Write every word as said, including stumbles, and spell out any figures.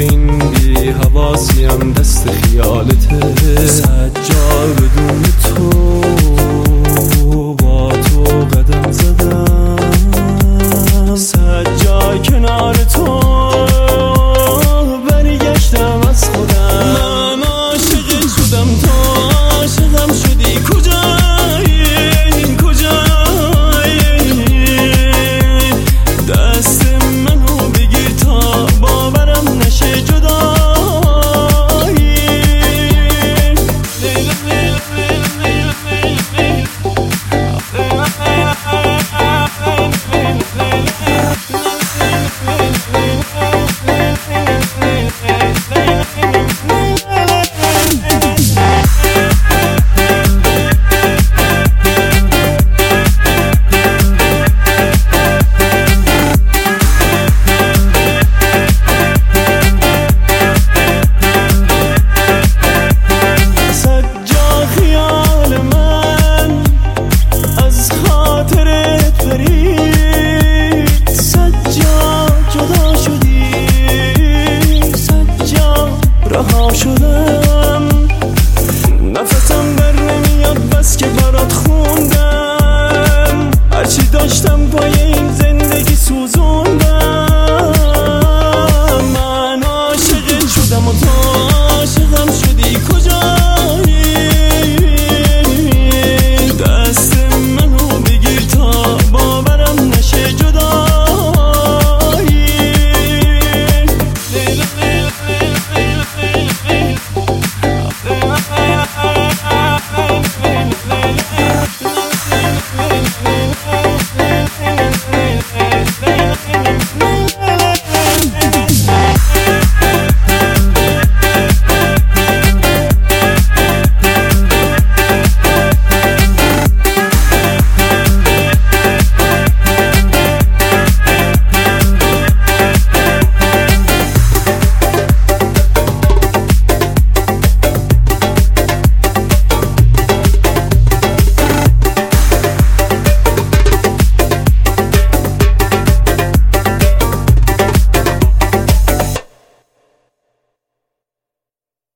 این بی حواسیم دست خیالته. سجاد بدون تو با تو قدم زدم، سجاد کنار تو برگشتم از خودم. من عاشق شدم تو عاشقم شدی، کجایی کجایی؟ دست منو بگیر تا باورم نشه جدا.